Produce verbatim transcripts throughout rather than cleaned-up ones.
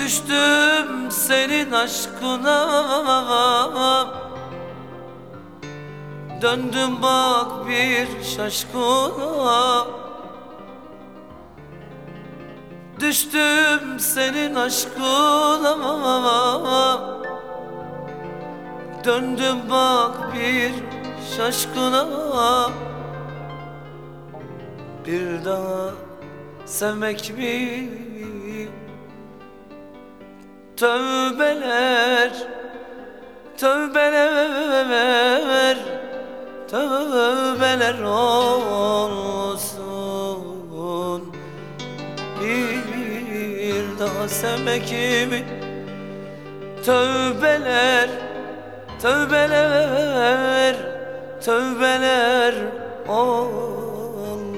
Düştüm senin aşkına, döndüm bak bir şaşkına. Düştüm senin aşkına, döndüm bak bir şaşkına. Bir daha sevmek mi? Tövbeler, tövbeler, tövbeler olsun. Bir daha sevmek mi? Tövbeler, tövbeler, tövbeler olsun.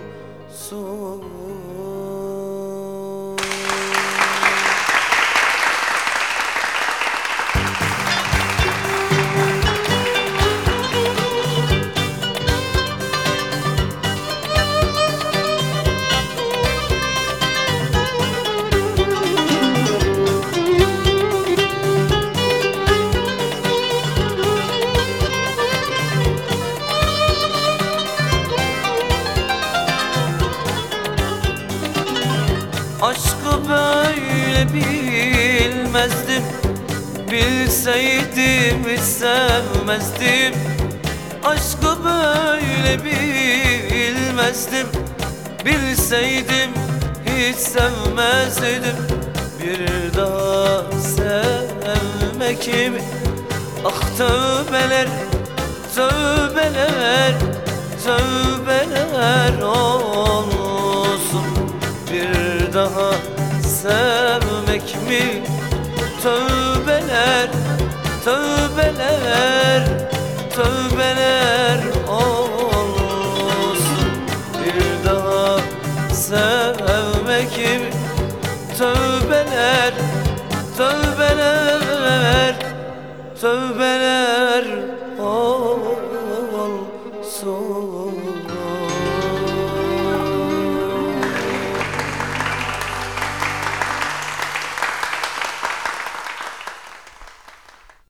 Aşkı böyle bilmezdim, bilseydim hiç sevmezdim. Aşkı böyle bilmezdim, bilseydim hiç sevmezdim. Bir daha sevmek mi? Ah tövbeler, tövbeler, tövbeler olsun. Bir daha sevmek mi? Tövbeler, tövbeler, tövbeler olsun. Bir daha sevmek mi? Tövbeler, tövbeler, tövbeler